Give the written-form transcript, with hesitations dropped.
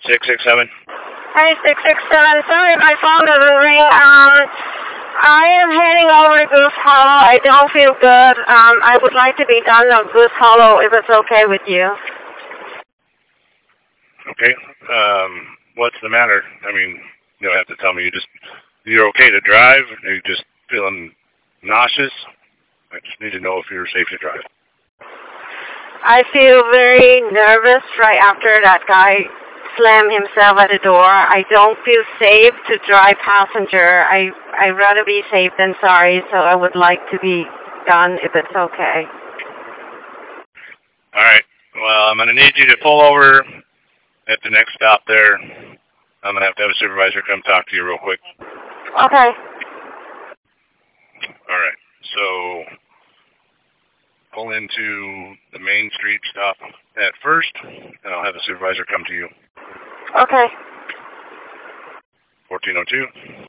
667. Hi, 667. Sorry, my phone doesn't ring. I am heading over to Goose Hollow. I don't feel good. I would like to be done on Goose Hollow if it's okay with you. Okay. What's the matter? I mean, you don't have to tell me. You're okay to drive? Are you just feeling nauseous? I just need to know if you're safe to drive. I feel very nervous right after that guy slammed himself at the door. I don't feel safe to drive passenger. I'd rather be safe than sorry, so I would like to be done if it's okay. All right. Well, I'm going to need you to pull over at the next stop there. I'm going to have a supervisor come talk to you real quick. Okay. All right. So pull into the Main Street stop at first, and I'll have a supervisor come to you. Okay. 1402.